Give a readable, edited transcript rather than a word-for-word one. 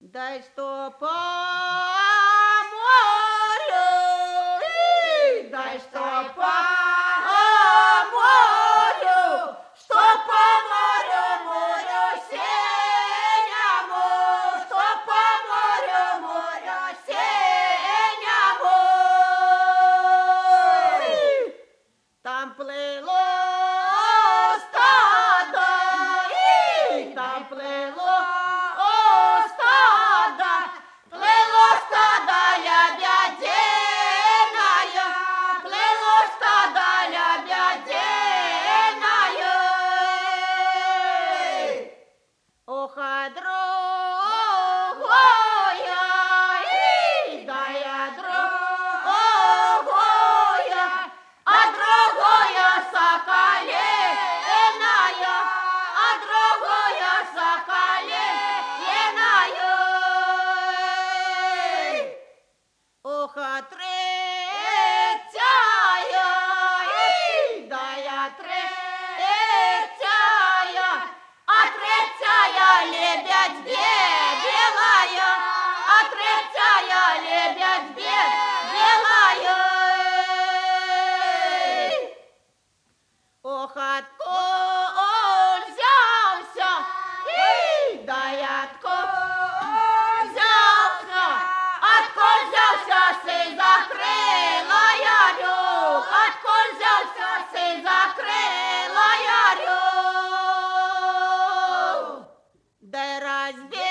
дай что по морю, дай что по морю, что по морю синему, что по морю синему. Там плыло стадо, там плыло стадо, лебединое, плыло стадо лебединое. Ох, а другое, да я другое, а другое соколиное, а другое соколиное. Ох, а третья, да я третья, а третья лебедь белая, а третья лебедь белая. Ох, откуда взялся, да я откуда взялся, сей закрыла я рюк, откуда взялся, сей закрыла я рюк. Да разбей